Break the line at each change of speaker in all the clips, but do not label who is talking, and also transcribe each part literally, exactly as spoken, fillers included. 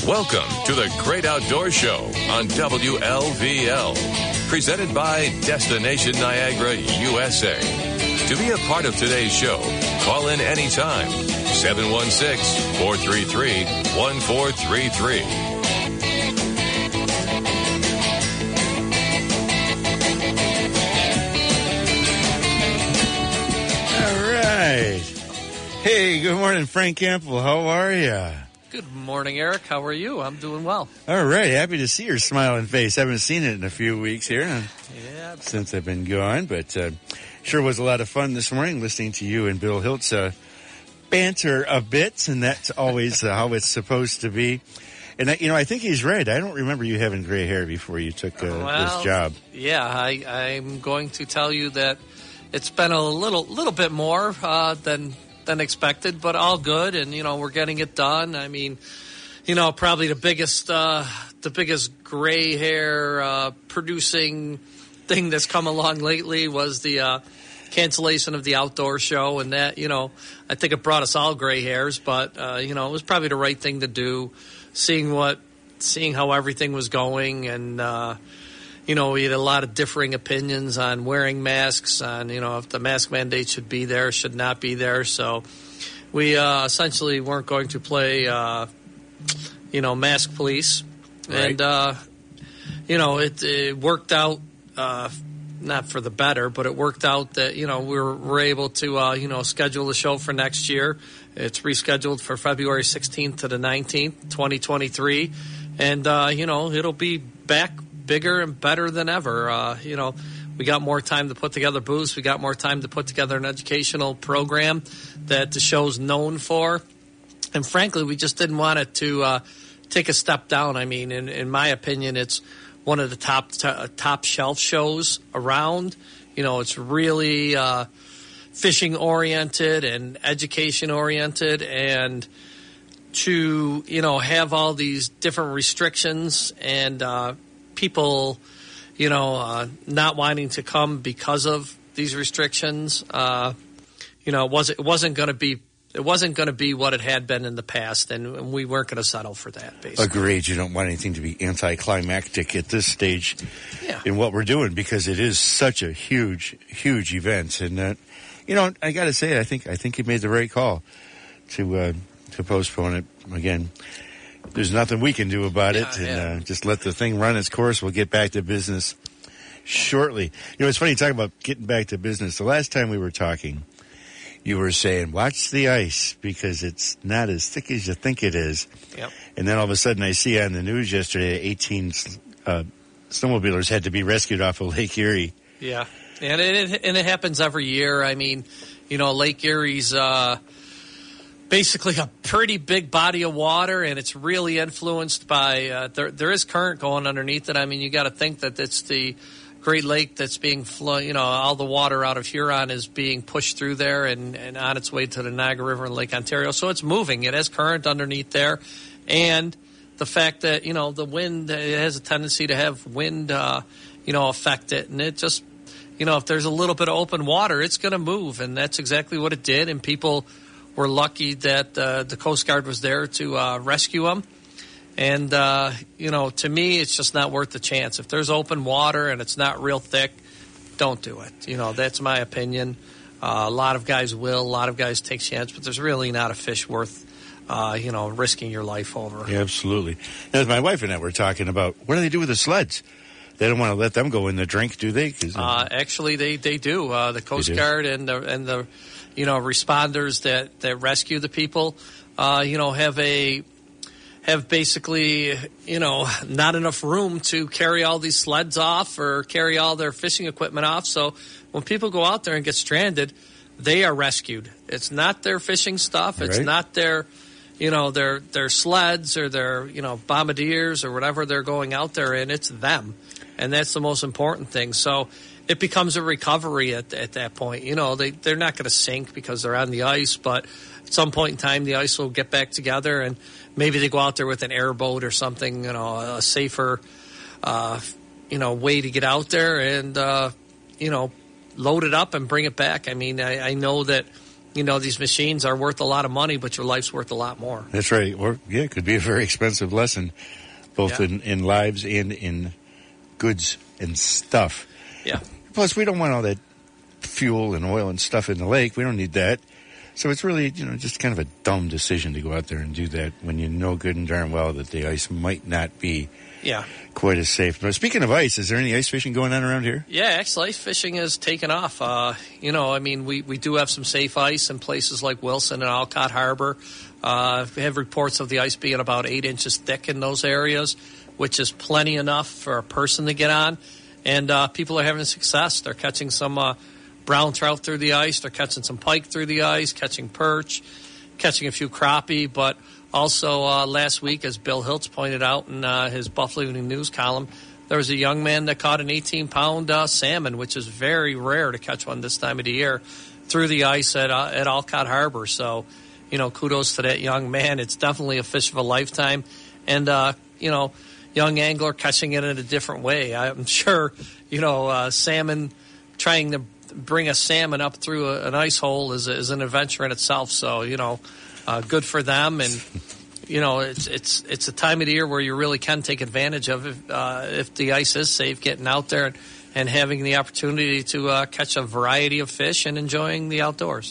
Welcome to the Great Outdoor Show on W L V L, presented by Destination Niagara, U S A. To be a part of today's show, call in anytime, seven one six, four three three, one four three three.
All right. Hey, good morning, Frank Campbell. How are you?
Good morning, Eric. How are you? I'm doing well.
All right. Happy to see your smiling face. Haven't seen it in a few weeks here
yeah.
since I've been gone, but uh, sure was a lot of fun this morning listening to you and Bill Hiltz uh, banter a bit, and that's always uh, how it's supposed to be. And, I, you know, I think he's right. I don't remember you having gray hair before you took uh,
well,
this job.
Yeah, I, I'm going to tell you that it's been a little little bit more uh, than than expected, but all good, and you know we're getting it done. I mean, you know, probably the biggest uh, the biggest gray hair uh, producing thing that's come along lately was the uh, cancellation of the outdoor show, and that you know I think it brought us all gray hairs, but uh, you know it was probably the right thing to do, seeing what seeing how everything was going, and uh, you know we had a lot of differing opinions on wearing masks, on you know if the mask mandate should be there, should not be there. So we uh, essentially weren't going to play, uh, you know, mask police,
right.
and uh, you know it, it worked out. Uh, not for the better, but it worked out that, you know, we were, were able to, uh, you know, schedule the show for next year. It's rescheduled for February sixteenth to the nineteenth, twenty twenty-three. And, uh, you know, it'll be back bigger and better than ever. Uh, you know, we got more time to put together booths. We got more time to put together an educational program that the show's known for. And frankly, we just didn't want it to uh, take a step down. I mean, in, in my opinion, it's one of the top t- top shelf shows around. You know, it's really uh, fishing oriented and education oriented, and to you know have all these different restrictions and uh, people, you know, uh, not wanting to come because of these restrictions. Uh, you know, it wasn't it wasn't going to be. It wasn't going to be what it had been in the past, and we weren't going to settle for that, basically.
Agreed. You don't want anything to be anticlimactic at this stage
yeah.
in what we're doing, because it is such a huge, huge event. And, uh, you know, I got to say, I think I think you made the right call to uh, to postpone it. Again, there's nothing we can do about
yeah,
it, and
yeah.
uh, just let the thing run its course. We'll get back to business shortly. You know, it's funny you talk about getting back to business. The last time we were talking, you were saying, watch the ice because it's not as thick as you think it is.
Yep.
And then all of a sudden I see on the news yesterday eighteen uh, snowmobilers had to be rescued off of Lake Erie.
Yeah, and it, and it happens every year. I mean, you know, Lake Erie's uh, basically a pretty big body of water, and it's really influenced by uh, – there. there is current going underneath it. I mean, you got to think that it's the – Great Lake that's being flown, you know, all the water out of Huron is being pushed through there and, and on its way to the Niagara River and Lake Ontario. So it's moving. It has current underneath there. And the fact that, you know, the wind, it has a tendency to have wind, uh, you know, affect it. And it just, you know, if there's a little bit of open water, it's going to move. And that's exactly what it did. And people were lucky that uh, the Coast Guard was there to uh, rescue them. And, uh, you know, to me, it's just not worth the chance. If there's open water and it's not real thick, don't do it. You know, that's my opinion. Uh, a lot of guys will. A lot of guys take chance, but there's really not a fish worth, uh, you know, risking your life over.
Yeah, absolutely. As my wife and I were talking about, what do they do with the sleds? They don't want to let them go in the drink, do they? 'Cause, uh,
uh, actually, they, they do. Uh, the Coast Guard and the, and the, you know, responders that, that rescue the people, uh, you know, have a... have basically, you know, not enough room to carry all these sleds off or carry all their fishing equipment off. So when people go out there and get stranded, they are rescued. It's not their fishing stuff. It's
right.
not their, you know, their their sleds or their, you know, bombardiers or whatever they're going out there in. It's them. And that's the most important thing. So it becomes a recovery at, at that point. You know, they, they're not going to sink because they're on the ice, but at some point in time, the ice will get back together, and maybe they go out there with an airboat or something, you know, a safer, uh, you know, way to get out there and, uh, you know, load it up and bring it back. I mean, I, I know that you know, these machines are worth a lot of money, but your life's worth a lot more.
That's right. Or, yeah, it could be a very expensive lesson, both
yeah.
in, in lives and in goods and stuff.
Yeah.
Plus, we don't want all that fuel and oil and stuff in the lake. We don't need that. So it's really, you know, just kind of a dumb decision to go out there and do that when you know good and darn well that the ice might not be
yeah.
quite as safe. But speaking of ice, is there any ice fishing going on around here?
Yeah, actually, ice fishing has taken off. Uh, you know, I mean, we, we do have some safe ice in places like Wilson and Alcott Harbor. Uh, we have reports of the ice being about eight inches thick in those areas, which is plenty enough for a person to get on. And uh, people are having success. They're catching some uh, brown trout through the ice. They're catching some pike through the ice, catching perch, catching a few crappie. But also uh, last week, as Bill Hiltz pointed out in uh, his Buffalo Evening News column, there was a young man that caught an eighteen-pound uh, salmon, which is very rare to catch one this time of the year, through the ice at, uh, at Alcott Harbor. So, you know, kudos to that young man. It's definitely a fish of a lifetime. And, uh, you know, young angler catching it in a different way. I'm sure, you know, uh, salmon, trying to bring a salmon up through a, an ice hole is, is an adventure in itself. So, you know, uh, good for them. And, you know, it's it's it's a time of the year where you really can take advantage of it uh, if the ice is safe, getting out there and, and having the opportunity to uh, catch a variety of fish and enjoying the outdoors.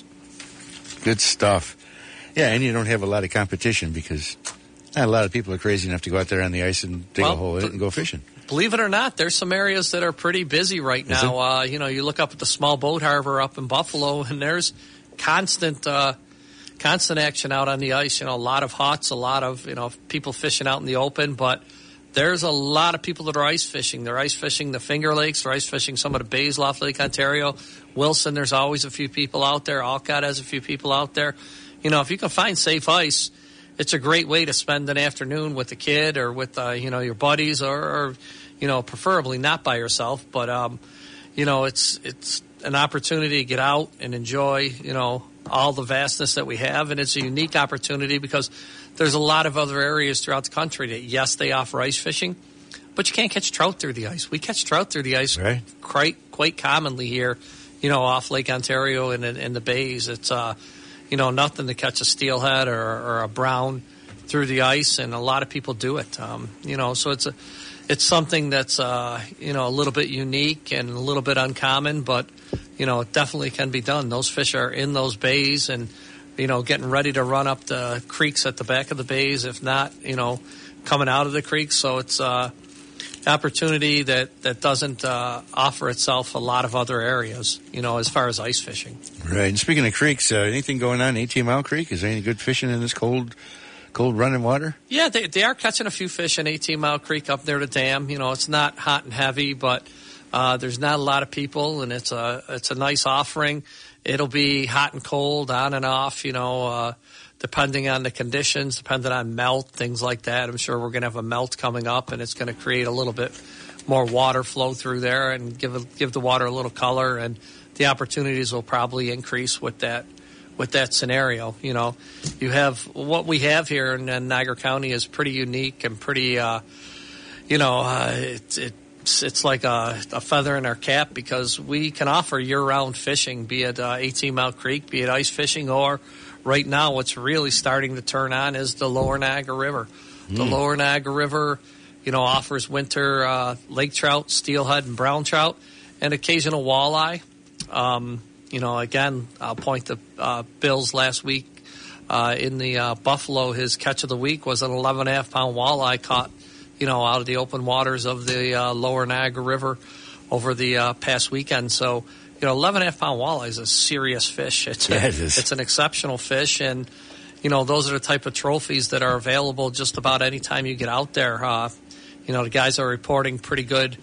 Good stuff. Yeah, and you don't have a lot of competition because not a lot of people are crazy enough to go out there on the ice and dig
well,
a hole in it and go fishing.
Believe it or not, there's some areas that are pretty busy right now. Uh, you know, you look up at the small boat harbor up in Buffalo, and there's constant uh, constant action out on the ice. You know, a lot of huts, a lot of, you know, people fishing out in the open, but there's a lot of people that are ice fishing. They're ice fishing the Finger Lakes. They're ice fishing some of the bays off Lake Ontario. Wilson, there's always a few people out there. Alcott has a few people out there. You know, if you can find safe ice, it's a great way to spend an afternoon with a kid or with, uh, you know, your buddies or, or, you know, preferably not by yourself. But, um, you know, it's it's an opportunity to get out and enjoy, you know, all the vastness that we have. And it's a unique opportunity because there's a lot of other areas throughout the country that, yes, they offer ice fishing, but you can't catch trout through the ice. We catch trout through the ice
right.
quite quite commonly here, you know, off Lake Ontario and in the bays. It's, uh, you know, nothing to catch a steelhead or, or a brown through the ice, and a lot of people do it. Um, you know, so it's a, it's something that's, uh, you know, a little bit unique and a little bit uncommon, but, you know, it definitely can be done. Those fish are in those bays and, you know, getting ready to run up the creeks at the back of the bays, if not, you know, coming out of the creeks. So it's uh, an opportunity that, that doesn't uh, offer itself a lot of other areas, you know, as far as ice fishing.
Right. And speaking of creeks, uh, anything going on in eighteen Mile Creek? Is there any good fishing in this cold, cold running water?
Yeah, they, they are catching a few fish in eighteen Mile Creek up near the dam. You know, it's not hot and heavy, but uh, there's not a lot of people, and it's a it's a nice offering. It'll be hot and cold, on and off, you know, uh, depending on the conditions, depending on melt, things like that. I'm sure we're going to have a melt coming up, and it's going to create a little bit more water flow through there and give a, give the water a little color, and the opportunities will probably increase with that with that scenario. You know, you have what we have here in, in Niagara County is pretty unique and pretty, uh, you know, uh, it, it It's, it's like a, a feather in our cap because we can offer year-round fishing, be it uh, eighteen Mile Creek, be it ice fishing, or right now what's really starting to turn on is the Lower Niagara River. Mm. The Lower Niagara River, you know, offers winter uh, lake trout, steelhead, and brown trout, and occasional walleye. Um, you know, again, I'll point to uh, Bill's last week uh, in the uh, Buffalo. His catch of the week was an eleven and a half pound walleye caught, you know, out of the open waters of the uh, Lower Niagara River over the uh, past weekend. So, you know, eleven and a half pound walleye is a serious fish. It's,
yeah,
a,
it is.
It's an exceptional fish, and, you know, those are the type of trophies that are available just about any time you get out there. Uh, you know, the guys are reporting pretty good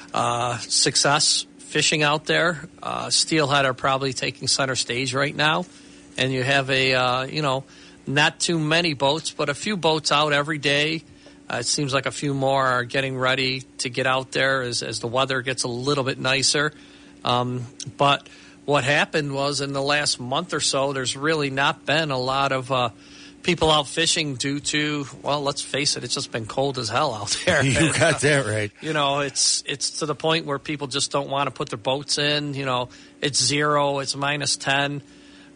uh, success fishing out there. Uh, steelhead are probably taking center stage right now, and you have a, uh, you know, not too many boats, but a few boats out every day. Uh, it seems like a few more are getting ready to get out there as, as the weather gets a little bit nicer. Um, but what happened was in the last month or so, there's really not been a lot of uh, people out fishing due to, well, let's face it, it's just been cold as hell out there.
You got that right.
You know, it's it's to the point where people just don't want to put their boats in. You know, it's zero, it's minus ten.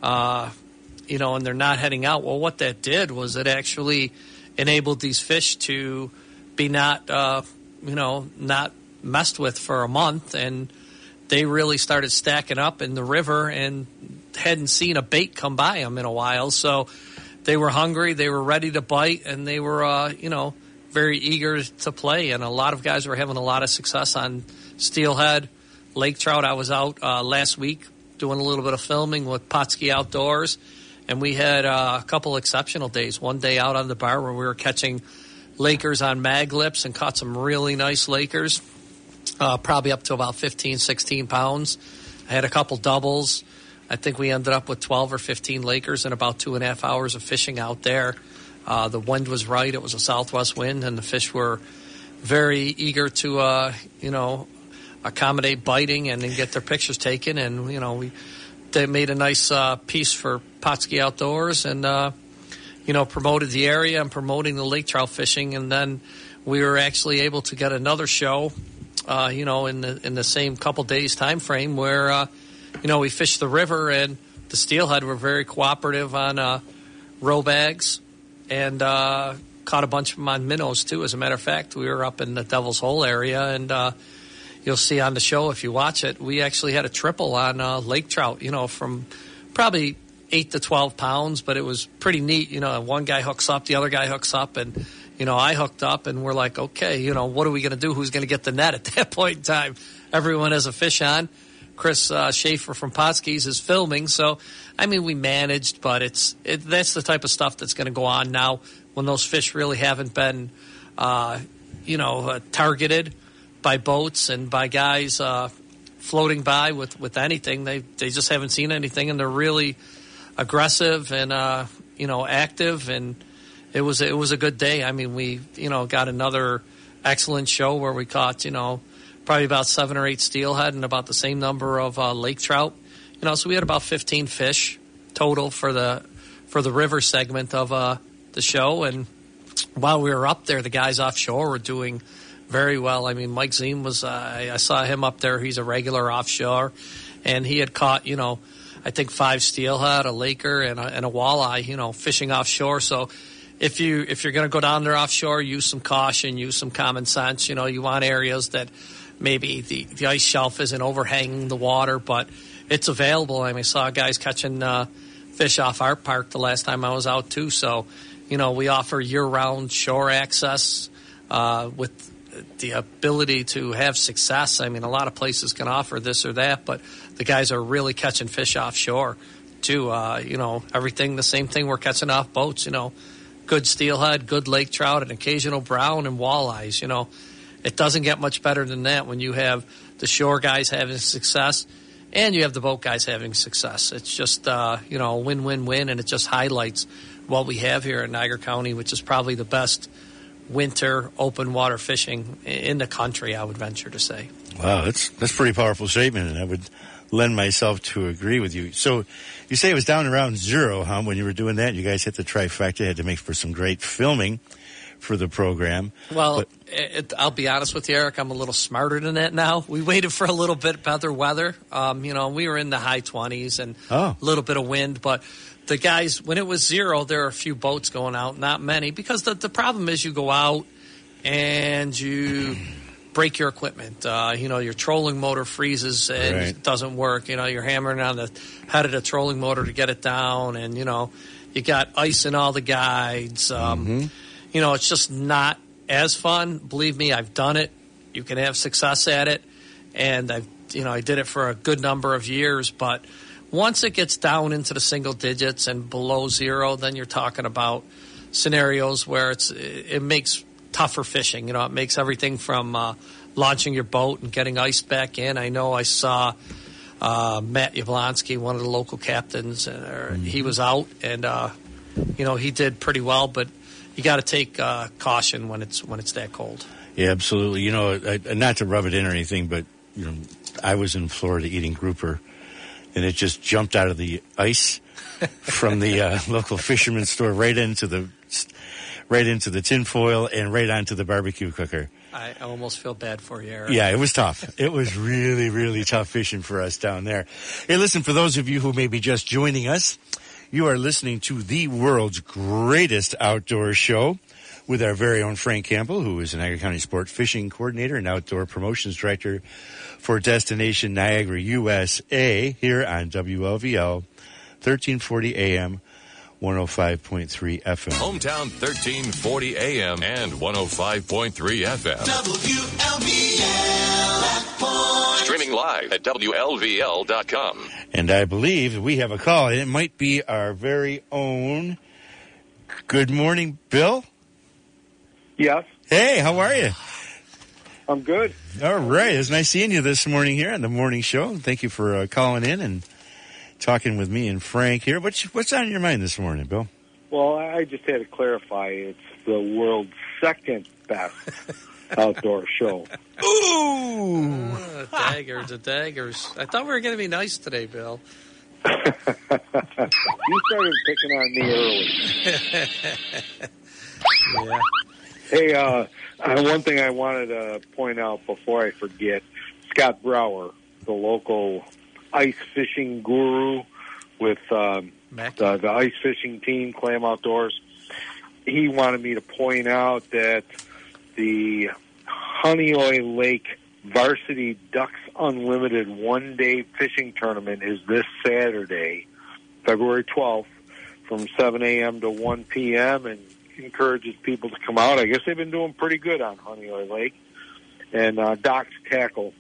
uh, you know, and they're not heading out. Well, what that did was it actually enabled these fish to be not, uh, you know, not messed with for a month, and they really started stacking up in the river and hadn't seen a bait come by them in a while. So they were hungry, they were ready to bite, and they were, uh, you know, very eager to play. And a lot of guys were having a lot of success on steelhead, lake trout. I was out uh, last week doing a little bit of filming with Potski Outdoors, and we had uh, a couple exceptional days. One day out on the bar where we were catching Lakers on mag lips and caught some really nice Lakers, uh, probably up to about fifteen, sixteen pounds. I had a couple doubles. I think we ended up with twelve or fifteen Lakers in about two and a half hours of fishing out there. Uh, the wind was right. It was a southwest wind, and the fish were very eager to, uh, you know, accommodate biting and then get their pictures taken. And, you know, we they made a nice uh, piece for Potski Outdoors and, uh, you know, promoted the area and promoting the lake trout fishing. And then we were actually able to get another show, uh, you know, in the in the same couple days time frame where, uh, you know, we fished the river, and the steelhead were very cooperative on uh, row bags, and uh, caught a bunch of them on minnows, too. As a matter of fact, we were up in the Devil's Hole area, and uh, you'll see on the show if you watch it, we actually had a triple on uh, lake trout, you know, from probably eight to twelve pounds, but it was pretty neat. You know, one guy hooks up, the other guy hooks up, and, you know, I hooked up, and we're like, okay, you know, what are we going to do? Who's going to get the net at that point in time? Everyone has a fish on. Chris uh, Schaefer from Potskis is filming, so, I mean, we managed, but it's it, that's the type of stuff that's going to go on now when those fish really haven't been, uh, you know, uh, targeted by boats and by guys uh, floating by with, with anything. They they just haven't seen anything, and they're really aggressive and, uh, you know, active, and it was, it was a good day. I mean, we, you know, got another excellent show where we caught, you know, probably about seven or eight steelhead and about the same number of uh, lake trout. You know, so we had about fifteen fish total for the for the river segment of uh, the show. And while we were up there, the guys offshore were doing very well. I mean, Mike Ziem was, uh, I, I saw him up there. He's a regular offshore, and he had caught, you know, I think five steelhead, a laker, and a, and a walleye, you know, fishing offshore. So if you if you're going to go down there offshore, use some caution, use some common sense. You know, you want areas that maybe the, the ice shelf isn't overhanging the water, but it's available. I mean, I saw guys catching uh, fish off Art Park the last time I was out, too. So, you know, we offer year-round shore access uh, with the ability to have success. I mean, a lot of places can offer this or that, but the guys are really catching fish offshore, too. Uh, you know, everything, the same thing we're catching off boats, you know, good steelhead, good lake trout, an occasional brown, and walleyes, you know. It doesn't get much better than that when you have the shore guys having success and you have the boat guys having success. It's just, uh, you know, win-win-win, and it just highlights what we have here in Niagara County, which is probably the best winter open water fishing in the country, I would venture to say.
Wow, that's that's a pretty powerful statement, and I would lend myself to agree with you. So you say it was down around zero, huh, when you were doing that? You guys hit the trifecta, had to make for some great filming for the program.
Well,
but,
it, I'll be honest with you, Eric, I'm a little smarter than that now. We waited for a little bit better weather. Um, you know, we were in the high twenties and
oh.
a little bit of wind, but the guys, when it was zero, there are a few boats going out, not many, because the, the problem is you go out and you break your equipment. Uh, you know, your trolling motor freezes and
right.
it doesn't work. You know, you're hammering on the head of the trolling motor to get it down, and, you know, you got ice in all the guides. Um,
mm-hmm.
You know, it's just not as fun. Believe me, I've done it. You can have success at it. And, I've, you know, I did it for a good number of years. But once it gets down into the single digits and below zero, then you're talking about scenarios where it's it makes tougher fishing. You know, it makes everything from uh, launching your boat and getting iced back in. I know I saw uh, Matt Yablonsky, one of the local captains, uh, mm-hmm. he was out. And, uh, you know, he did pretty well. But you got to take uh, caution when it's when it's that cold.
Yeah, absolutely. You know, I, not to rub it in or anything, but you know, I was in Florida eating grouper, and it just jumped out of the ice from the uh, local fisherman's store right into the right into the tinfoil and right onto the barbecue cooker.
I almost feel bad for you, Eric.
Yeah, it was tough. It was really, really tough fishing for us down there. Hey, listen, for those of you who may be just joining us, you are listening to the world's greatest outdoor show with our very own Frank Campbell, who is an Niagara County Sport Fishing Coordinator and Outdoor Promotions Director for Destination Niagara U S A, here on W L V L, thirteen forty A M, one oh five point three F M.
Hometown thirteen forty A M and one oh five point three F M. W L V L at Point. Streaming live at W L V L dot com.
And I believe we have a call. It might be our very own. Good morning, Bill.
Yes.
Hey, how are you?
I'm good.
All right. It's nice seeing you this morning here on the morning show. Thank you for uh, calling in and talking with me and Frank here. What's, what's on your mind this morning, Bill?
Well, I just had to clarify. It's the world's second best outdoor show.
Ooh!
Uh, daggers, the daggers. I thought we were going to be nice today, Bill.
You started picking on me early.
Yeah.
Hey, uh, uh, one thing I wanted to point out before I forget, Scott Brower, the local ice fishing guru with um, the, the ice fishing team, Clam Outdoors, he wanted me to point out that the Honeoye Lake Varsity Ducks Unlimited one-day fishing tournament is this Saturday, February twelfth, from seven A M to one P M, and encourages people to come out. I guess they've been doing pretty good on Honeoye Lake. And uh, Doc's Tackle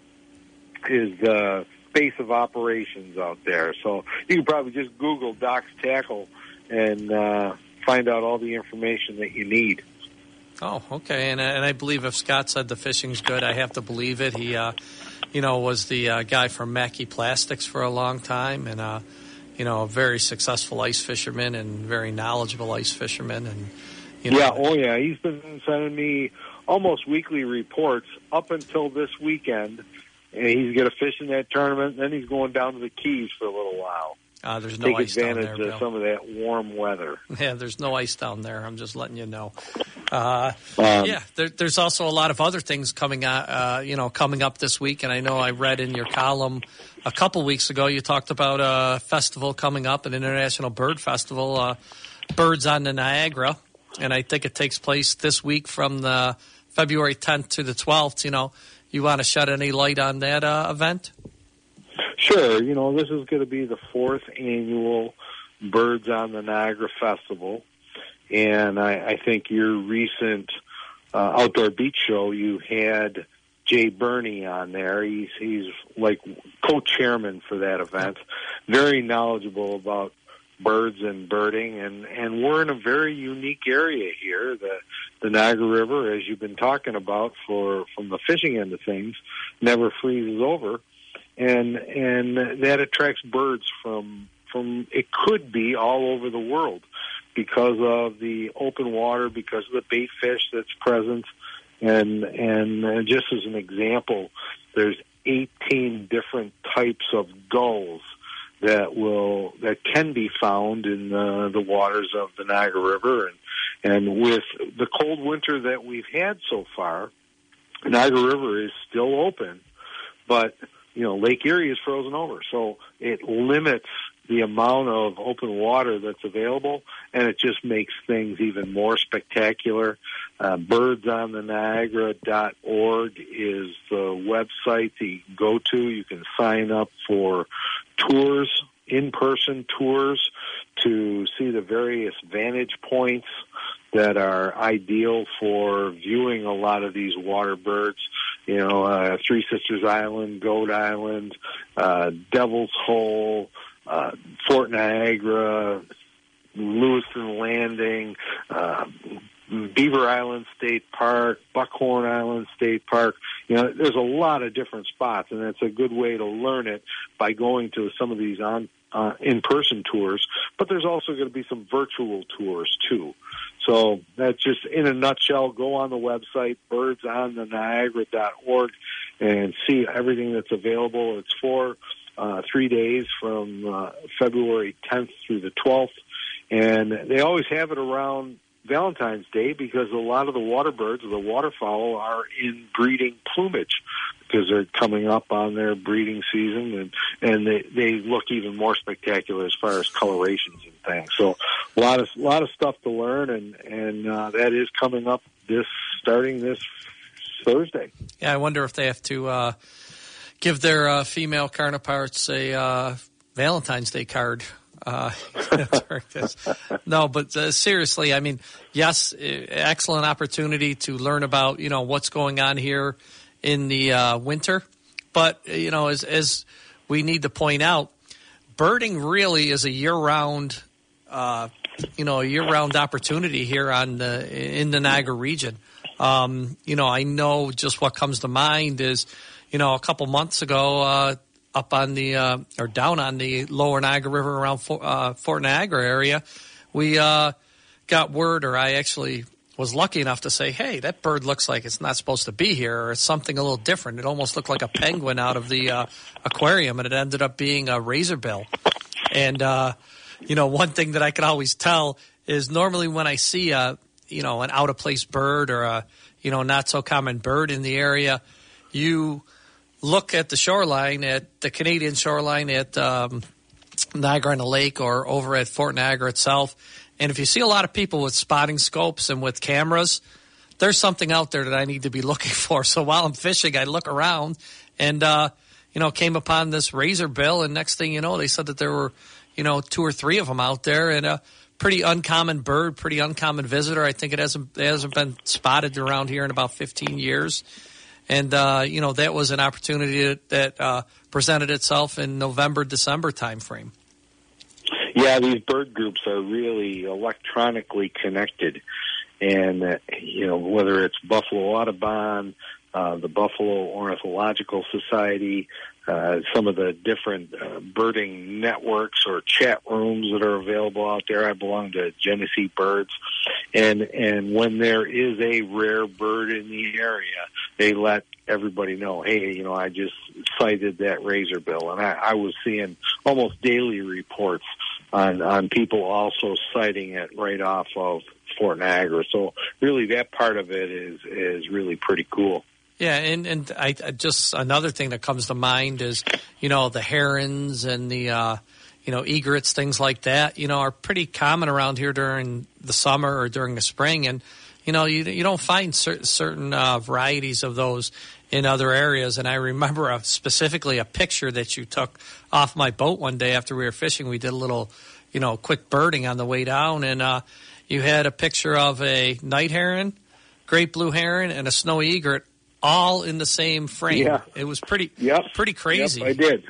is the base of operations out there. So you can probably just Google Doc's Tackle and uh, find out all the information that you need.
Oh, okay. And, and I believe if Scott said the fishing's good, I have to believe it. He, uh, you know, was the uh, guy from Mackey Plastics for a long time, and uh, you know, a very successful ice fisherman and very knowledgeable ice fisherman. And you know,
yeah, oh yeah, he's been sending me almost weekly reports up until this weekend, and he's going to fish in that tournament. Then he's going down to the Keys for a little while.
Uh, there's no
Take
ice down
advantage
there,
of
Bill.
some of that warm weather.
Yeah, there's no ice down there. I'm just letting you know. Uh,
Um,
yeah, there, there's also a lot of other things coming out, uh, you know, coming up this week. And I know I read in your column a couple weeks ago you talked about a festival coming up, an International Bird Festival, uh, Birds on the Niagara, and I think it takes place this week from the February tenth to the twelfth. You know, you want to shed any light on that uh, event?
Sure. You know, this is going to be the fourth annual Birds on the Niagara Festival. And I, I think your recent uh, Outdoor Beach show, you had Jay Burney on there. He's, he's like co-chairman for that event. Very knowledgeable about birds and birding. And, and we're in a very unique area here. The, the Niagara River, as you've been talking about for from the fishing end of things, never freezes over. And and that attracts birds from from it could be all over the world because of the open water, because of the bait fish that's present, and and uh, just as an example, there's eighteen different types of gulls that will that can be found in uh, the waters of the Niagara River, and and with the cold winter that we've had so far, the Niagara River is still open, but you know, Lake Erie is frozen over, so it limits the amount of open water that's available, and it just makes things even more spectacular. Uh, birds on the Niagara dot org is the website that you can go to. You can sign up for tours, in-person tours, to see the various vantage points that are ideal for viewing a lot of these water birds. You know, uh, Three Sisters Island, Goat Island, uh, Devil's Hole, uh, Fort Niagara, Lewiston Landing, uh, Beaver Island State Park, Buckhorn Island State Park. You know, there's a lot of different spots, and it's a good way to learn it by going to some of these on uh, in-person tours. But there's also going to be some virtual tours, too. So that's just, in a nutshell, go on the website, birds on the Niagara dot org, and see everything that's available. It's for uh, three days from uh, February tenth through the twelfth, and they always have it around Valentine's Day because a lot of the water birds, the waterfowl, are in breeding plumage because they're coming up on their breeding season, and and they they look even more spectacular as far as colorations and things. So a lot of a lot of stuff to learn, and and uh, that is coming up this starting this Thursday. Yeah,
I wonder if they have to uh, give their uh, female counterparts a uh, Valentine's Day card. Uh, no, but uh, seriously, I mean, yes, excellent opportunity to learn about, you know, what's going on here in the uh, winter. But, you know, as, as we need to point out, birding really is a year-round, uh, you know, a year-round opportunity here on the, in the Niagara region. Um, you know, I know just what comes to mind is, you know, a couple months ago, uh, up on the, uh, or down on the lower Niagara River around Fort, uh, Fort Niagara area, we uh, got word, or I actually was lucky enough to say, hey, that bird looks like it's not supposed to be here, or it's something a little different. It almost looked like a penguin out of the uh, aquarium, and it ended up being a razorbill. And, uh, you know, one thing that I could always tell is normally when I see a, you know, an out-of-place bird or a, you know, not-so-common bird in the area, you look at the shoreline, at the Canadian shoreline at um, Niagara-on-the-Lake or over at Fort Niagara itself, and if you see a lot of people with spotting scopes and with cameras, there's something out there that I need to be looking for. So while I'm fishing, I look around and, uh, you know, came upon this razorbill, and next thing you know, they said that there were, you know, two or three of them out there, and a pretty uncommon bird, pretty uncommon visitor. I think it hasn't, it hasn't been spotted around here in about fifteen years. And, uh, you know, that was an opportunity that uh, presented itself in November, December timeframe.
Yeah, these bird groups are really electronically connected. And, uh, you know, whether it's Buffalo Audubon, uh, the Buffalo Ornithological Society, uh, some of the different uh, birding networks or chat rooms that are available out there. I belong to Genesee Birds. And, and when there is a rare bird in the area, they let everybody know, hey, you know, I just sighted that razorbill. And I, I was seeing almost daily reports on, on people also sighting it right off of Fort Niagara. So really that part of it is, is really pretty cool.
Yeah, and, and I, I just another thing that comes to mind is, you know, the herons and the, uh, you know, egrets, things like that, you know, are pretty common around here during the summer or during the spring. And, you know, you you don't find cer- certain uh, varieties of those in other areas. And I remember a, specifically a picture that you took off my boat one day after we were fishing. We did a little, you know, quick birding on the way down. And uh, you had a picture of a night heron, great blue heron, and a snowy egret all in the same frame.
Yeah.
It was pretty
yep.
pretty crazy.
Yep, I did.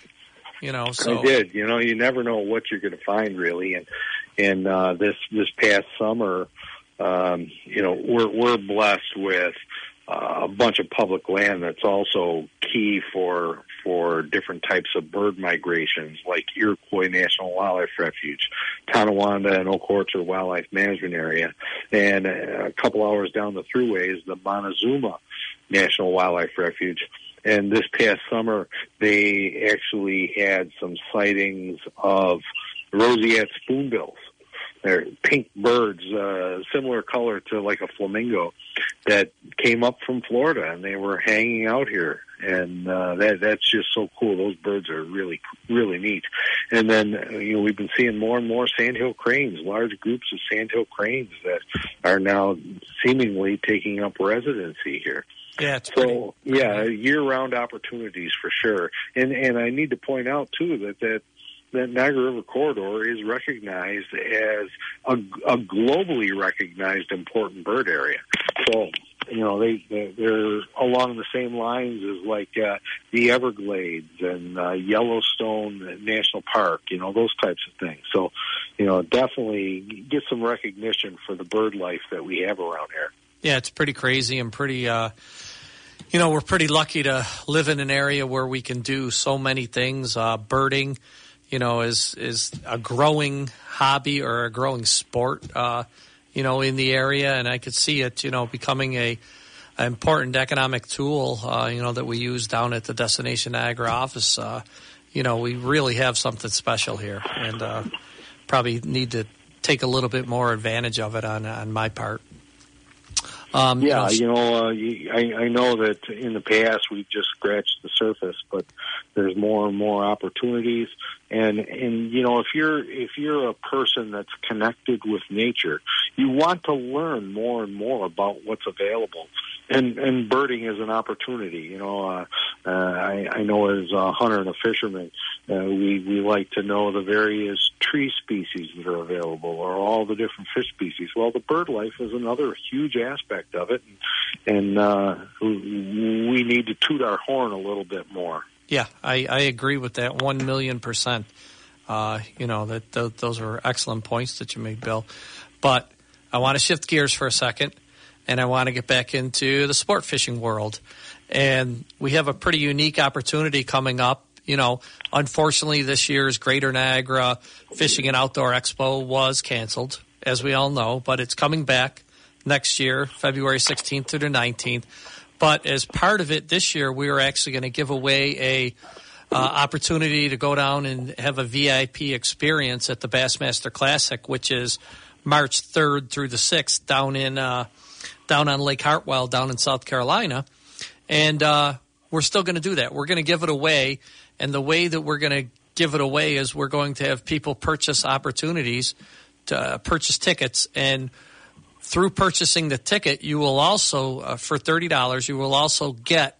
You know, so
I did. You know, you never know what you're going to find, really. And and uh, this this past summer, um, you know, we're we're blessed with uh, a bunch of public land that's also key for for different types of bird migrations, like Iroquois National Wildlife Refuge, Tonawanda and Oak Orchard Wildlife Management Area, and a couple hours down the thruway is the Montezuma National Wildlife Refuge. And this past summer, they actually had some sightings of roseate spoonbills. They're pink birds, uh, similar color to like a flamingo, that came up from Florida, and they were hanging out here. And uh, that that's just so cool. Those birds are really, really neat. And then, uh, you know, we've been seeing more and more sandhill cranes, large groups of sandhill cranes that are now seemingly taking up residency here.
Yeah, it's
so
pretty,
yeah, year-round opportunities for sure. And and I need to point out too that that, that Niagara River Corridor is recognized as a, a globally recognized important bird area. So you know they they're along the same lines as like uh, the Everglades and uh, Yellowstone National Park. You know, those types of things. So you know, definitely get some recognition for the bird life that we have around here.
Yeah, it's pretty crazy and pretty, uh, you know, we're pretty lucky to live in an area where we can do so many things. Uh, birding, you know, is is a growing hobby or a growing sport, uh, you know, in the area. And I could see it, you know, becoming a an important economic tool, uh, you know, that we use down at the Destination Niagara office. Uh, you know, we really have something special here, and uh, probably need to take a little bit more advantage of it on on my part. Um,
yeah,
you know,
you know uh, I, I know that in the past we've just scratched the surface, but there's more and more opportunities. And and you know, if you're if you're a person that's connected with nature, you want to learn more and more about what's available. And and birding is an opportunity. You know, uh, uh, I, I know as a hunter and a fisherman, uh, we we like to know the various tree species that are available, or all the different fish species. Well, the bird life is another huge aspect of it, and, and uh, we need to toot our horn a little bit more.
Yeah, I, I agree with that one million percent. Uh, you know, that th- those are excellent points that you made, Bill. But I want to shift gears for a second, and I want to get back into the sport fishing world. And we have a pretty unique opportunity coming up. You know, unfortunately, this year's Greater Niagara Fishing and Outdoor Expo was canceled, as we all know, but it's coming back next year, February sixteenth through the nineteenth. But as part of it this year, we are actually going to give away a uh, opportunity to go down and have a V I P experience at the Bassmaster Classic, which is March third through the sixth down in uh, down on Lake Hartwell, down in South Carolina. And uh, we're still going to do that. We're going to give it away. And the way that we're going to give it away is we're going to have people purchase opportunities to uh, purchase tickets. And through purchasing the ticket, you will also, uh, for thirty dollars, you will also get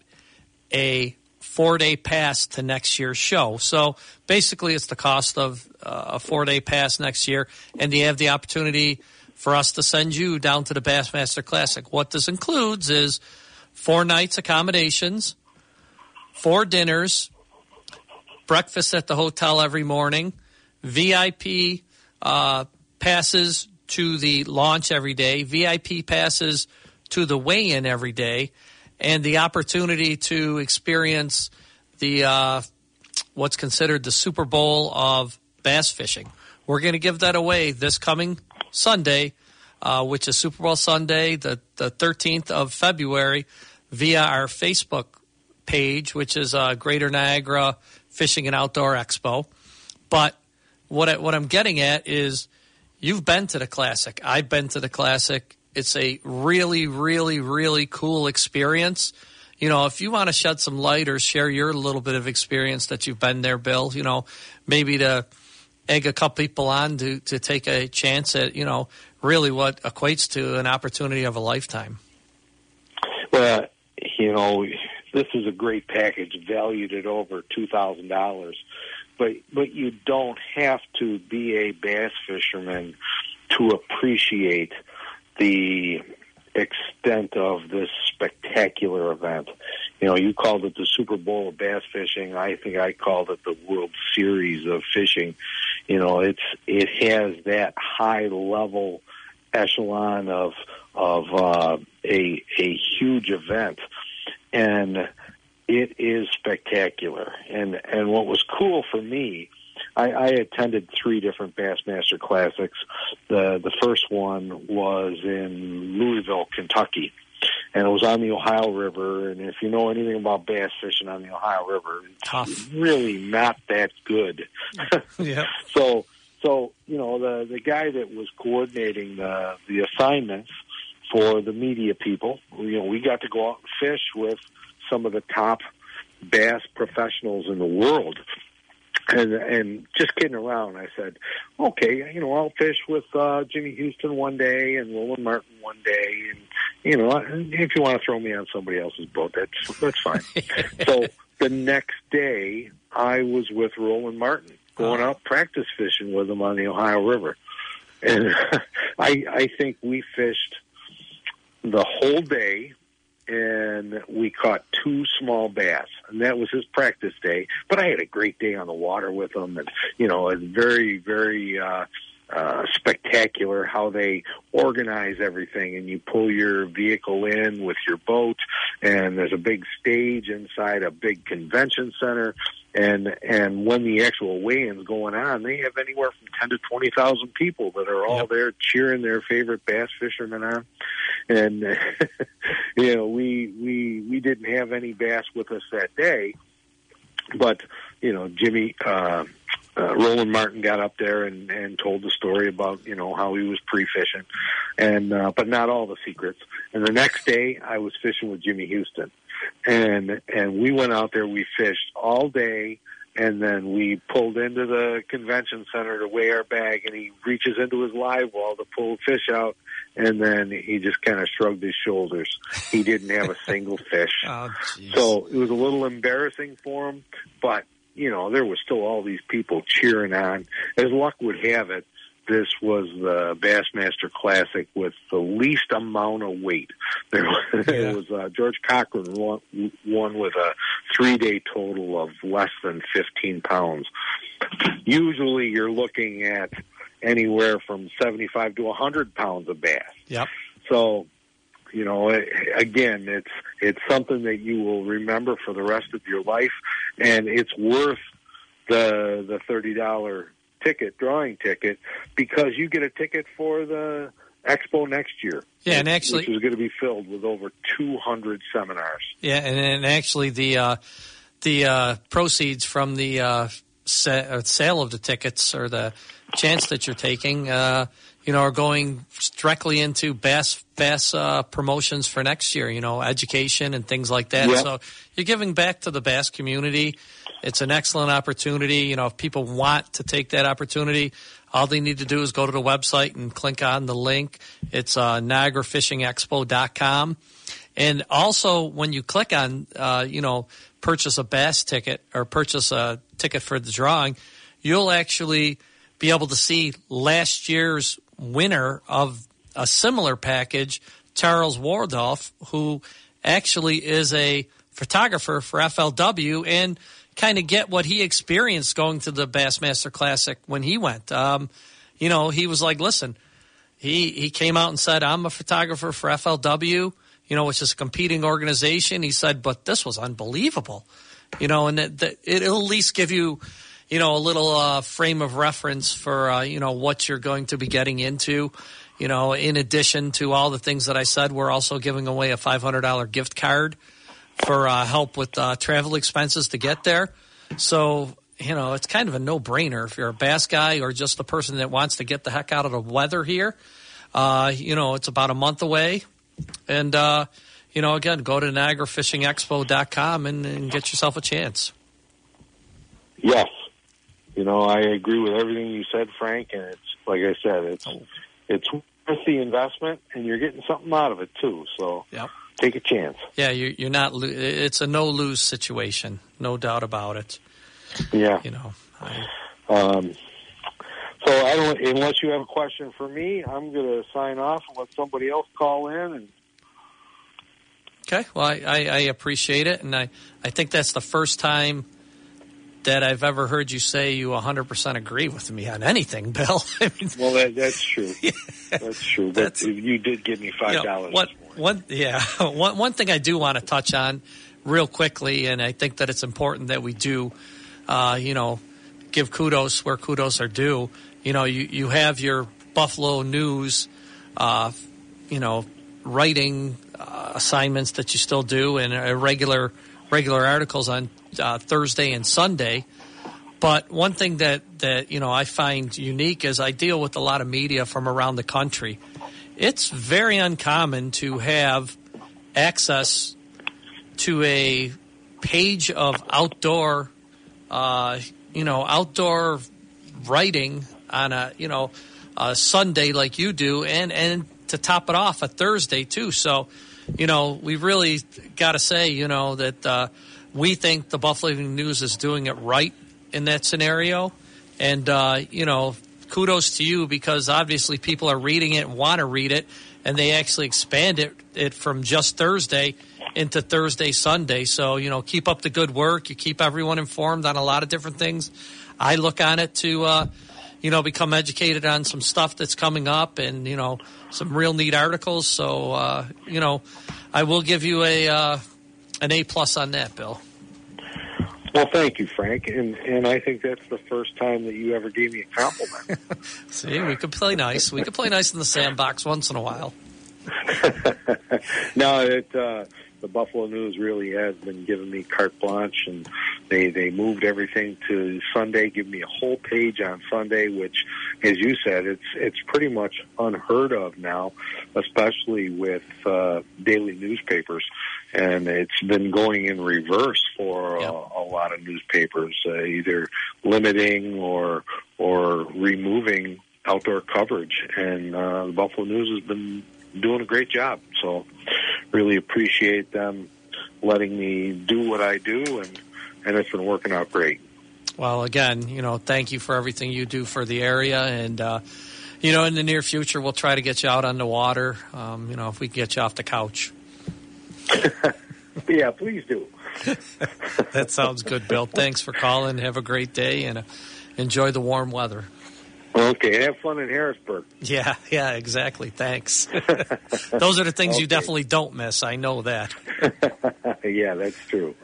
a four-day pass to next year's show. So basically it's the cost of uh, a four-day pass next year, and you have the opportunity for us to send you down to the Bassmaster Classic. What this includes is four nights accommodations, four dinners, breakfast at the hotel every morning, V I P uh, passes to the launch every day, V I P passes to the weigh-in every day, and the opportunity to experience the uh, what's considered the Super Bowl of bass fishing. We're going to give that away this coming Sunday, uh, which is Super Bowl Sunday, the, the thirteenth of February, via our Facebook page, which is uh, Greater Niagara Fishing and Outdoor Expo. But what, I, what I'm getting at is you've been to the Classic. I've been to the Classic. It's a really, really, really cool experience. You know, if you want to shed some light or share your little bit of experience that you've been there, Bill, you know, maybe to egg a couple people on to, to take a chance at, you know, really what equates to an opportunity of a lifetime.
Well, you know, this is a great package valued at over two thousand dollars. But but you don't have to be a bass fisherman to appreciate the extent of this spectacular event. You know, you called it the Super Bowl of bass fishing. I think I called it the World Series of fishing. You know, it's it has that high level echelon of of uh, a a huge event, and it is spectacular. And and what was cool for me, I, I attended three different Bassmaster Classics. The the first one was in Louisville, Kentucky, and it was on the Ohio River. And if you know anything about bass fishing on the Ohio River, it's
Tough.
really not that good.
Yeah.
So so you know the the guy that was coordinating the the assignments for the media people, you know, we got to go out and fish with some of the top bass professionals in the world. And and just kidding around, I said, okay, you know, I'll fish with uh, Jimmy Houston one day and Roland Martin one day, and you know, if you want to throw me on somebody else's boat, that's that's fine. So the next day, I was with Roland Martin, going out practice fishing with him on the Ohio River, and I I think we fished the whole day. And we caught two small bass, and that was his practice day. But I had a great day on the water with him, and you know, it's very, very uh, uh, spectacular how they organize everything. And you pull your vehicle in with your boat, and there's a big stage inside a big convention center. And and when the actual weigh-in's going on, they have anywhere from ten to twenty thousand people that are all
Yep.
there cheering their favorite bass fishermen on. And you know, we we we didn't have any bass with us that day, but you know, Jimmy uh, uh, Roland Martin got up there and, and told the story about, you know, how he was pre-fishing, and uh, but not all the secrets. And the next day, I was fishing with Jimmy Houston, and and we went out there. We fished all day. And then we pulled into the convention center to weigh our bag, and he reaches into his live well to pull fish out, and then he just kind of shrugged his shoulders. He didn't have a single fish.
Oh,
so it was a little embarrassing for him, but, you know, there was still all these people cheering on. As luck would have it, this was the Bassmaster Classic with the least amount of weight. There was,
yeah.
it was uh, George Cochran won, won with a three-day total of less than fifteen pounds. Usually you're looking at anywhere from seventy-five to one hundred pounds of bass.
Yep.
So, you know, again, it's it's something that you will remember for the rest of your life, and it's worth the the thirty dollars ticket, drawing ticket, because you get a ticket for the expo next year.
Yeah, and actually,
which is going to be filled with over two hundred seminars.
Yeah, and, and actually, the uh, the uh, proceeds from the uh, sa- sale of the tickets, or the chance that you're taking, uh, you know, are going directly into bass bass uh, promotions for next year. You know, education and things like that.
Yep.
So you're giving back to the bass community. It's an excellent opportunity. You know, if people want to take that opportunity, all they need to do is go to the website and click on the link. It's uh, Niagara Fishing Expo dot com. And also, when you click on, uh, you know, purchase a bass ticket or purchase a ticket for the drawing, you'll actually be able to see last year's winner of a similar package, Charles Wardolph, who actually is a photographer for F L W, and kind of get what he experienced going to the Bassmaster Classic when he went. Um, you know, he was like, listen, he, he came out and said, I'm a photographer for F L W, you know, which is a competing organization. He said, but this was unbelievable, you know, and that, that it'll at least give you, you know, a little uh, frame of reference for, uh, you know, what you're going to be getting into. You know, in addition to all the things that I said, we're also giving away a five hundred dollars gift card for uh, help with uh, travel expenses to get there. So, you know, it's kind of a no-brainer if you're a bass guy or just a person that wants to get the heck out of the weather here. Uh, you know, it's about a month away. And, uh, you know, again, go to Niagara Fishing Expo dot com and, and get yourself a chance.
Yes. You know, I agree with everything you said, Frank, and it's, like I said, it's it's worth the investment, and you're getting something out of it, too. So,
yep.
Take a chance.
Yeah, you, you're not. It's a no-lose situation, no doubt about it.
Yeah.
You know. I,
um, so I don't. Unless you have a question for me, I'm going to sign off and let somebody else call in. And
okay. Well, I, I, I appreciate it, and I, I think that's the first time that I've ever heard you say you one hundred percent agree with me on anything, Bill. I mean,
well, that, that's true. Yeah. That's true. But
That's,
you did give me five dollars.
You know, what, one, yeah. One, one thing I do want to touch on real quickly, and I think that it's important that we do, uh, you know, give kudos where kudos are due. You know, you, you have your Buffalo News, uh, you know, writing uh, assignments that you still do, and uh, regular regular articles on uh, Thursday and Sunday. But one thing that, that, you know, I find unique is I deal with a lot of media from around the country. It's very uncommon to have access to a page of outdoor, uh, you know, outdoor writing on a, you know, a Sunday like you do, and, and to top it off, a Thursday too. So, you know, we really got to say, you know, that uh, we think the Buffalo Evening News is doing it right in that scenario. And, uh, you know, kudos to you, because obviously people are reading it and want to read it, and they actually expand it, it from just Thursday into Thursday, Sunday. So, you know, keep up the good work. You keep everyone informed on a lot of different things. I look on it to, uh, you know, become educated on some stuff that's coming up, and, you know, some real neat articles. So, uh, you know, I will give you a uh, an A plus on that, Bill.
Well, thank you, Frank, and and I think that's the first time that you ever gave me a compliment.
See, we could play nice. We could play nice in the sandbox once in a while.
No, it uh, the Buffalo News really has been giving me carte blanche, and they they moved everything to Sunday, give me a whole page on Sunday, which, as you said, it's it's pretty much unheard of now, especially with uh, daily newspapers. And it's been going in reverse for
yep.
a, a lot of newspapers, uh, either limiting or or removing outdoor coverage. And uh, the Buffalo News has been doing a great job. So really appreciate them letting me do what I do, and, and it's been working out great.
Well, again, you know, thank you for everything you do for the area. And, uh, you know, in the near future, we'll try to get you out on the water, um, you know, if we can get you off the couch.
Yeah, please do.
That sounds good, Bill. Thanks for calling. Have a great day, and uh, enjoy the warm weather.
Okay, have fun in Harrisburg.
Yeah, yeah, exactly. Thanks. Those are the things
okay.
you definitely don't miss. I know that.
Yeah, that's true.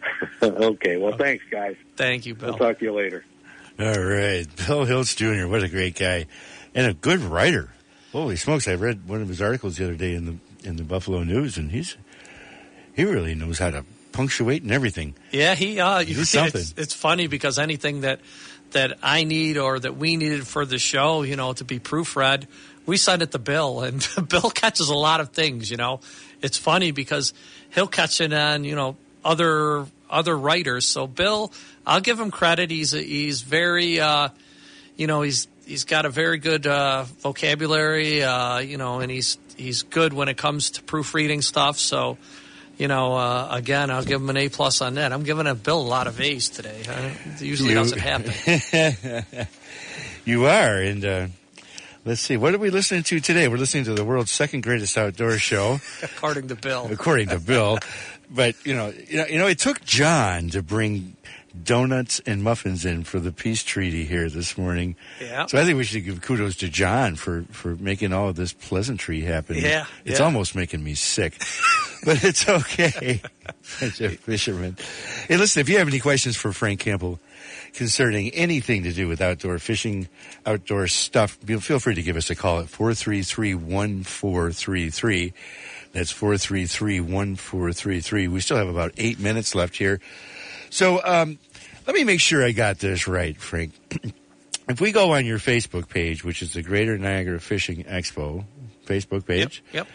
Okay, well, okay. Thanks, guys.
Thank you, Bill.
We'll talk to you later.
All right. Bill Hiltz Junior, what a great guy. And a good writer. Holy smokes, I read one of his articles the other day in the in the Buffalo News, and he's he really knows how to punctuate and everything.
Yeah, he uh
He's something.
It's, it's funny because anything that that I need or that we needed for the show, you know, to be proofread, we send it to Bill, and Bill catches a lot of things, you know. It's funny because he'll catch it on, you know, other other writers. So Bill, I'll give him credit. He's he's very, uh, you know, he's he's got a very good uh, vocabulary, uh, you know, and he's he's good when it comes to proofreading stuff. So, you know, uh, again, I'll give him an A plus on that. I'm giving a Bill a lot of A's today. It usually
you,
doesn't happen.
You are, and uh, let's see, what are we listening to today? We're listening to the world's second greatest outdoor show,
according to Bill.
According to Bill, but you know, you know, you know, it took John to bring donuts and muffins in for the peace treaty here this morning.
Yeah.
So I think we should give kudos to John for, for making all of this pleasantry happen.
Yeah.
It's
yeah.
almost making me sick, but it's okay. Such a fisherman. Hey, listen, if you have any questions for Frank Campbell concerning anything to do with outdoor fishing, outdoor stuff, feel free to give us a call at four three three, one four three three. That's four three three, one four three three. We still have about eight minutes left here. So um, let me make sure I got this right, Frank. If we go on your Facebook page, which is the Greater Niagara Fishing Expo Facebook page,
yep, yep.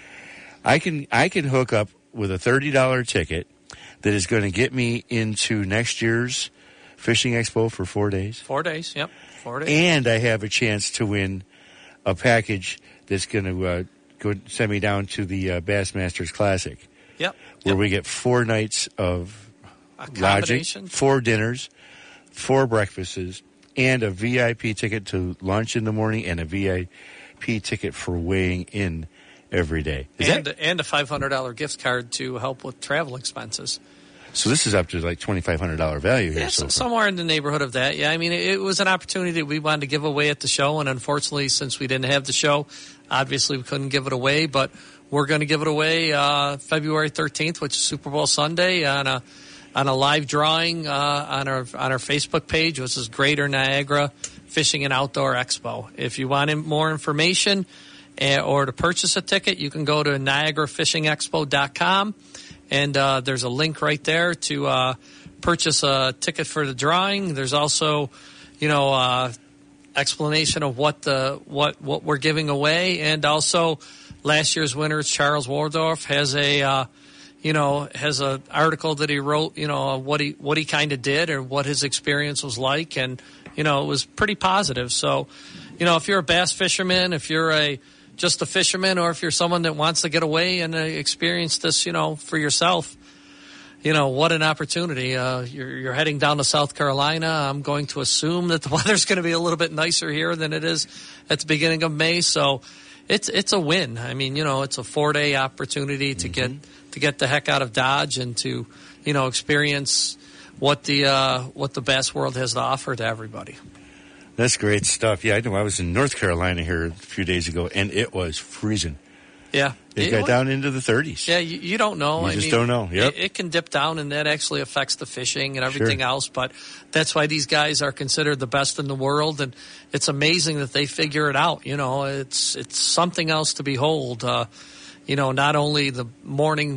I can I can hook up with a thirty dollars ticket that is going to get me into next year's Fishing Expo for four days.
Four days, yep, four days.
And I have a chance to win a package that's going to uh, go send me down to the uh, Bassmasters Classic.
Yep.
Where
yep.
we get four nights of lodging, four dinners, four breakfasts, and a V I P ticket to lunch in the morning and a V I P ticket for weighing in every day. Is
and,
that,
and a five hundred dollars gift card to help with travel expenses.
So this is up to like twenty-five hundred dollars value here.
Yeah,
so
somewhere in the neighborhood of that. Yeah, I mean, it, it was an opportunity that we wanted to give away at the show, and unfortunately, since we didn't have the show, obviously we couldn't give it away, but we're going to give it away uh, February thirteenth, which is Super Bowl Sunday, on a on a live drawing uh, on our on our Facebook page, which is Greater Niagara Fishing and Outdoor Expo. If you want more information uh, or to purchase a ticket, you can go to niagara fishing expo dot com, and uh, there's a link right there to uh, purchase a ticket for the drawing. There's also, you know, uh, explanation of what the what what we're giving away, and also last year's winner, Charles Wardorf, has a uh, you know, has an article that he wrote, you know, what he what he kind of did or what his experience was like, and you know, it was pretty positive. So, you know, if you're a bass fisherman, if you're a just a fisherman, or if you're someone that wants to get away and uh, experience this, you know, for yourself, you know, what an opportunity. Uh, you're, you're heading down to South Carolina. I'm going to assume that the weather's going to be a little bit nicer here than it is at the beginning of May. So it's it's a win. I mean, you know, it's a four day opportunity to mm-hmm. get to get the heck out of Dodge and to, you know, experience what the uh, what the bass world has to offer to everybody.
That's great stuff. Yeah, I know. I was in North Carolina here a few days ago, and it was freezing.
Yeah.
It, it got down into the thirties.
Yeah, you, you don't know.
You
I
just
mean,
don't know. Yep.
It, it can dip down, and that actually affects the fishing and everything
sure.
else. But that's why these guys are considered the best in the world, and it's amazing that they figure it out. You know, it's it's something else to behold. Uh, you know, not only the morning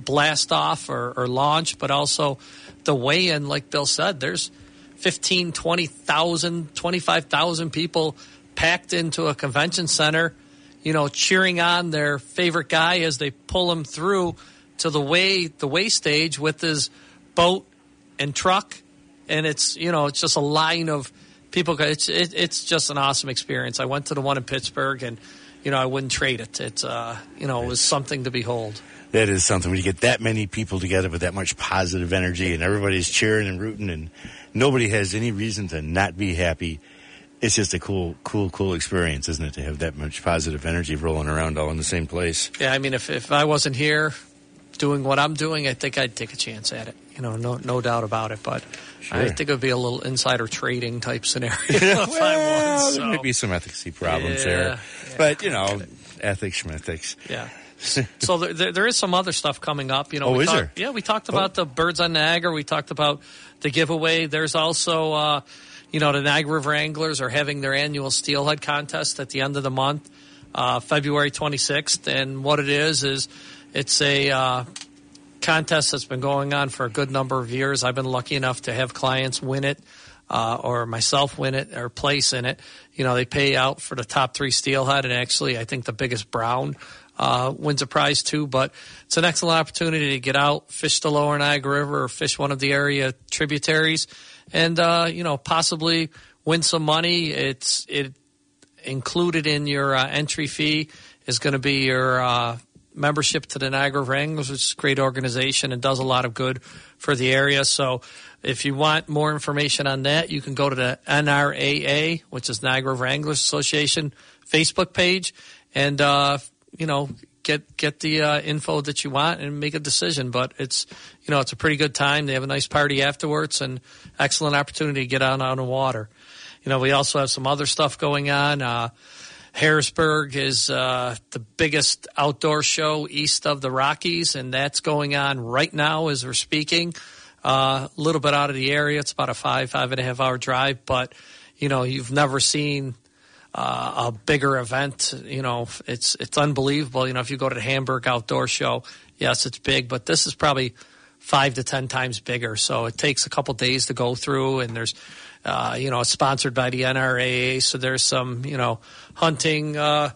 blast off or, or launch, but also the weigh-in, like Bill said, there's fifteen, twenty thousand, twenty-five thousand people packed into a convention center, you know, cheering on their favorite guy as they pull him through to the way the way stage with his boat and truck, and it's you know it's just a line of people. It's it, it's just an awesome experience. I went to the one in Pittsburgh, and you know I wouldn't trade it. It's uh you know it was something to behold.
That is something when you get that many people together with that much positive energy, and everybody's cheering and rooting, and nobody has any reason to not be happy. It's just a cool, cool, cool experience, isn't it, to have that much positive energy rolling around all in the same place?
Yeah, I mean, if if I wasn't here doing what I'm doing, I think I'd take a chance at it. You know, no no doubt about it. But sure. I think it would be a little insider trading type scenario. if
well,
I was, so.
There may be some ethicsy problems
yeah,
there.
Yeah,
but, you know, ethics, schmethics.
Yeah. So there, there is some other stuff coming up. You know,
oh,
we
is
talk,
there?
Yeah, we talked about oh. the Birds on Niagara. We talked about the giveaway. There's also, uh, you know, the Niagara River Anglers are having their annual steelhead contest at the end of the month, uh, February twenty-sixth. And what it is is it's a uh, contest that's been going on for a good number of years. I've been lucky enough to have clients win it uh, or myself win it or place in it. You know, they pay out for the top three steelhead, and actually I think the biggest brown Uh, wins a prize too, but it's an excellent opportunity to get out, fish the lower Niagara River, or fish one of the area tributaries, and uh, you know possibly win some money. It's it included in your uh, entry fee is going to be your uh, membership to the Niagara River Anglers, which is a great organization and does a lot of good for the area. So if you want more information on that, you can go to the N R A A, which is Niagara River Anglers Association Facebook page, and uh, you know, get get the uh, info that you want and make a decision. But it's, you know, it's a pretty good time. They have a nice party afterwards and excellent opportunity to get out on the water. You know, we also have some other stuff going on. Uh, Harrisburg is uh, the biggest outdoor show east of the Rockies, and that's going on right now as we're speaking. Uh, a little bit out of the area. It's about a five, five and a half hour drive, but, you know, you've never seen Uh, a bigger event. You know, it's it's unbelievable. You know, if you go to the Hamburg Outdoor Show, yes, it's big, but this is probably five to ten times bigger. So it takes a couple days to go through, and there's, uh, you know, it's sponsored by the N R A A, so there's some, you know, hunting uh,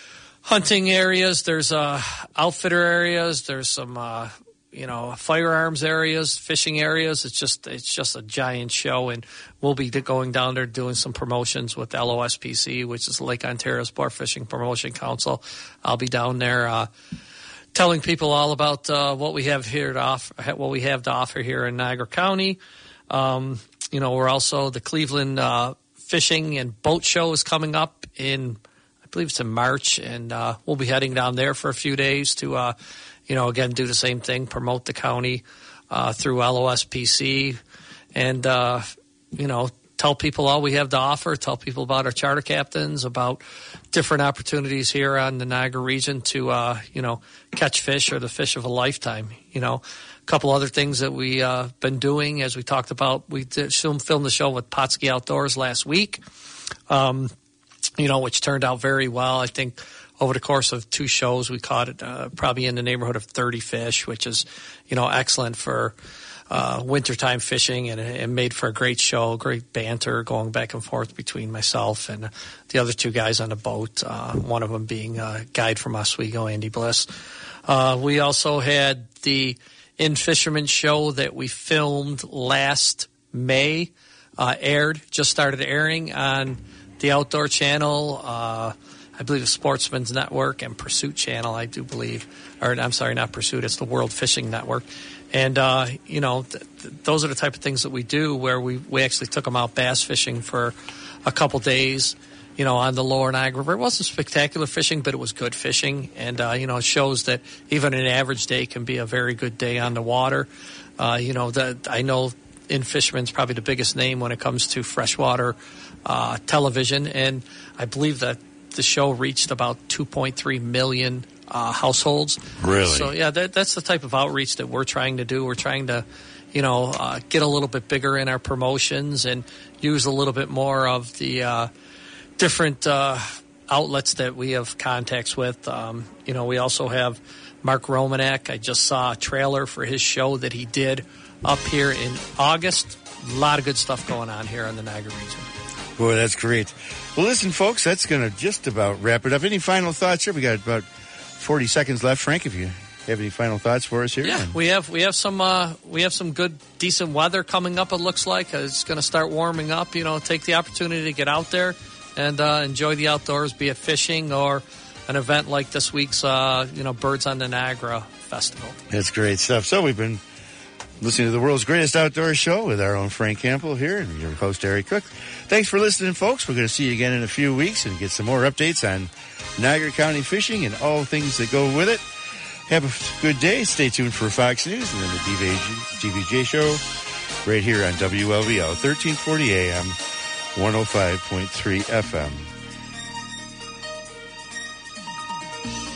hunting areas. There's uh, outfitter areas. There's some, uh, you know, firearms areas, fishing areas. It's just it's just a giant show, and we'll be going down there doing some promotions with L O S P C, which is Lake Ontario Sport Fishing Promotion Council. I'll be down there uh, telling people all about uh, what we have here to offer, what we have to offer here in Niagara County. Um, you know, we're also the Cleveland uh, Fishing and Boat Show is coming up in, I believe it's in March, and uh, we'll be heading down there for a few days to. Uh, You know, again, do the same thing, promote the county uh, through L O S P C, and, uh, you know, tell people all we have to offer, tell people about our charter captains, about different opportunities here on the Niagara region to, uh, you know, catch fish or the fish of a lifetime. You know, a couple other things that we've uh, been doing, as we talked about, we did filmed the show with Potski Outdoors last week, um, you know, which turned out very well. I think over the course of two shows, we caught it uh, probably in the neighborhood of thirty fish, which is, you know, excellent for uh, wintertime fishing, and it made for a great show, great banter going back and forth between myself and the other two guys on the boat, uh, one of them being a guide from Oswego, Andy Bliss. Uh, we also had the In Fisherman show that we filmed last May, uh, aired, just started airing on the Outdoor Channel, uh, I believe the Sportsman's Network and Pursuit Channel, I do believe. Or I'm sorry, not Pursuit, it's the World Fishing Network. And, uh, you know, th- th- those are the type of things that we do where we, we actually took them out bass fishing for a couple days, you know, on the lower Niagara River. It wasn't spectacular fishing, but it was good fishing. And, uh, you know, it shows that even an average day can be a very good day on the water. Uh, you know, the, I know In Fisherman's probably the biggest name when it comes to freshwater uh, television. And I believe that the show reached about two point three million uh, households.
Really?
So, yeah, that, that's the type of outreach that we're trying to do. We're trying to, you know, uh, get a little bit bigger in our promotions and use a little bit more of the uh, different uh, outlets that we have contacts with. Um, you know, we also have Mark Romanek. I just saw a trailer for his show that he did up here in August. A lot of good stuff going on here in the Niagara region.
Boy, that's great. Well, listen, folks, that's going to just about wrap it up. Any final thoughts here? We got about forty seconds left. Frank, if you have any final thoughts for us here?
Yeah, we have we have some uh, we have some good, decent weather coming up. It looks like it's going to start warming up. You know, take the opportunity to get out there and uh, enjoy the outdoors, be it fishing or an event like this week's uh, you know Birds on the Niagara Festival.
That's great stuff. So we've been listening to the world's greatest outdoor show with our own Frank Campbell here and your host, Eric Cook. Thanks for listening, folks. We're going to see you again in a few weeks and get some more updates on Niagara County fishing and all things that go with it. Have a good day. Stay tuned for Fox News and then the D V J show right here on W L V L, thirteen forty A M, one oh five point three F M.